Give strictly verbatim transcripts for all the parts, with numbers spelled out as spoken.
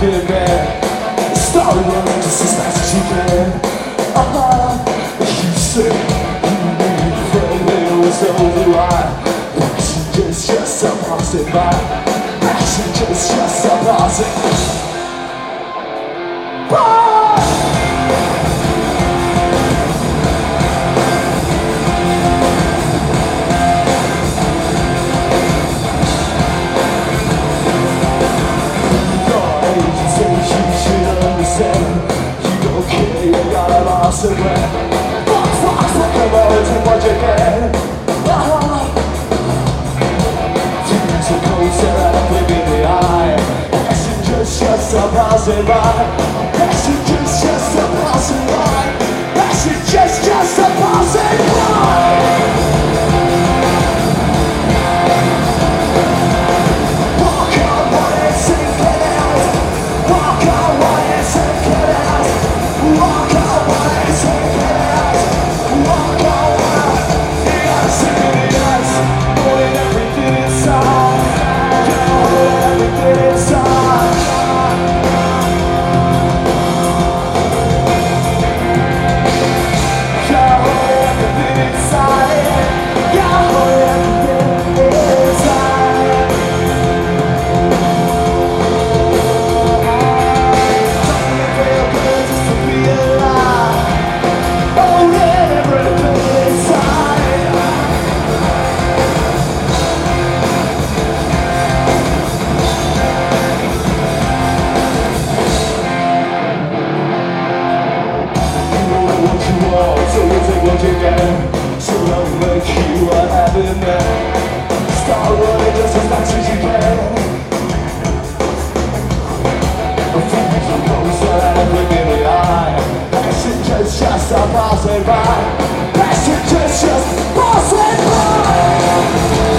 in bed. Story running just as fast as you can. Uh-huh. You say you need a friend, and so do I. Passengers just a passing by. Passengers just a passing by. Fox, fox, look at roads and what you get. Things are closer and flip in the eye. Passengers just a passing by. Passengers just a passing by. Passengers just a passing by. Walk on one and sink it out. Walk on one and sink it out. Walk on one and sink it out. Walk on one. You gotta sink in the ice. Putting everything inside. Gotta put everything inside. Gotta put everything inside. Gotta put everything inside. Don't it feel good just to be alive? Oh, let everything inside. You know what you want, so you take what you get. So don't make you a happy man. Start running just as fast as you can. Things are closer and look in the eye. Passengers just a passing by. Passengers just passing by.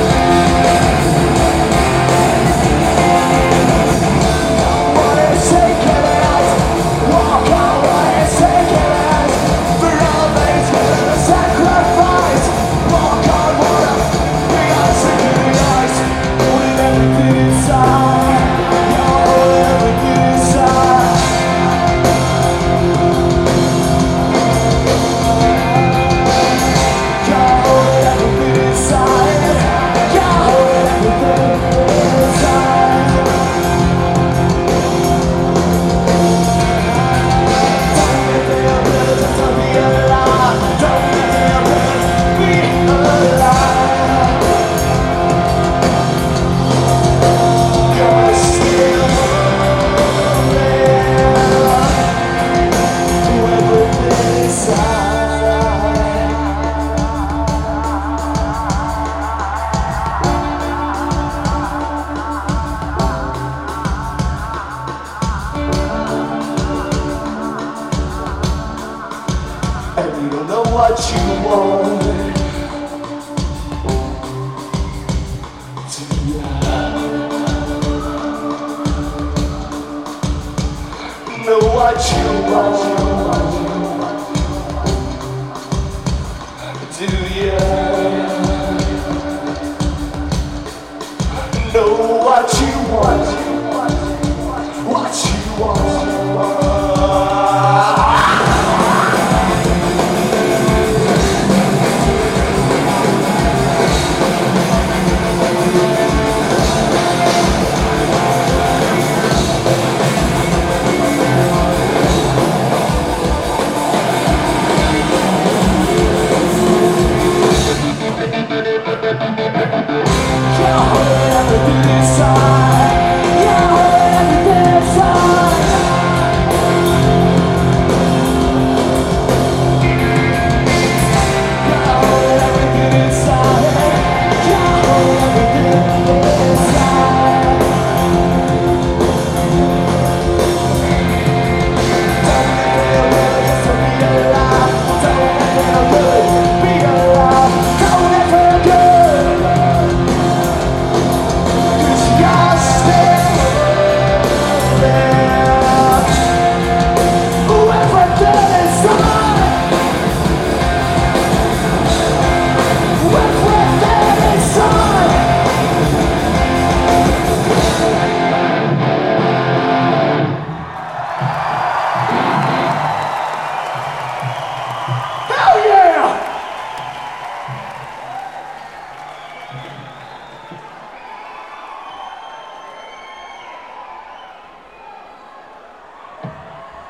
What is taking it out? Walk on what is taking it out. For all things with a sacrifice. Walk on water. We gotta sink in the ice. Putting everything inside. Gotta put everything inside. Gotta put everything inside. Gotta put everything inside. Don't it feel good just to be alive? Don't it feel good to be alive? You're still moving to everything inside. And you don't know what you want. Do you know what you want? Do you know what you want? What you want?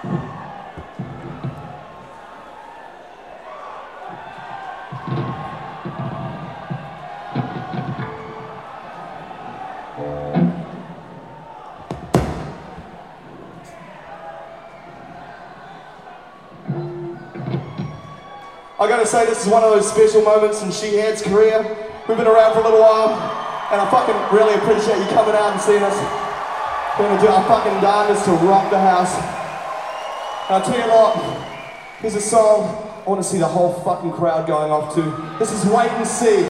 I gotta say, this is one of those special moments in Shehad's career. We've been around for a little while, and I fucking really appreciate you coming out and seeing us. We're gonna do our fucking darndest to rock the house. And I'll tell you what, here's a song I wanna see the whole fucking crowd going off to. This is Wait and See.